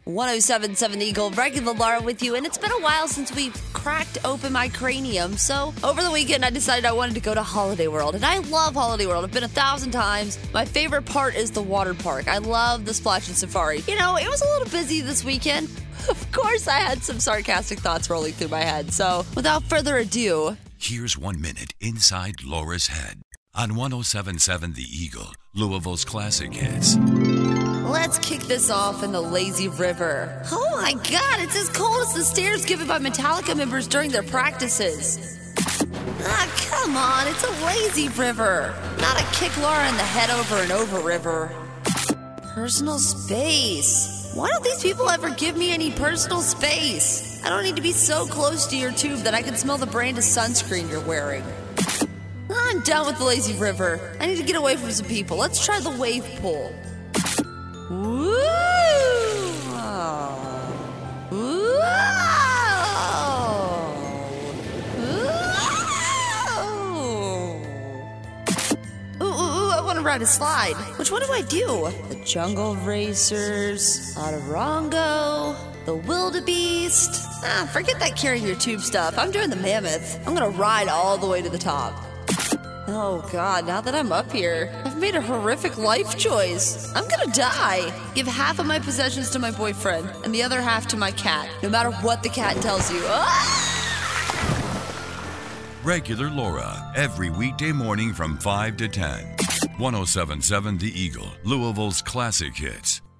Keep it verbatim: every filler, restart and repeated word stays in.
one oh seven point seven The Eagle, regular Laura with you, and it's been a while since we've cracked open my cranium, so over the weekend I decided I wanted to go to Holiday World, and I love Holiday World. I've been a thousand times. My favorite part is the water park. I love the Splash and Safari. You know, it was a little busy this weekend. Of course, I had some sarcastic thoughts rolling through my head, so without further ado, here's one minute inside Laura's head on one oh seven point seven The Eagle, Louisville's classic hits. Let's kick this off in the lazy river. Oh my god, it's as cold as the stairs given by Metallica members during their practices. Ah, come on, it's a lazy river, not a kick Laura in the head over and over river. Personal space. Why don't these people ever give me any personal space? I don't need to be so close to your tube that I can smell the brand of sunscreen you're wearing. I'm done with the lazy river. I need to get away from some people. Let's try the wave pool. Woo! Woo! Ooh, ooh, ooh, I want to ride a slide. Which one do I do? The Jungle Racers, Autarongo, the Wildebeest. Ah, forget that carrying your tube stuff. I'm doing the Mammoth. I'm gonna ride all the way to the top. Oh god, now that I'm up here, I've made a horrific life choice. I'm gonna die. Give half of my possessions to my boyfriend and the other half to my cat, no matter what the cat tells you. Ah! Regular Laura, every weekday morning from five to ten. one oh seven point seven The Eagle, Louisville's classic hits.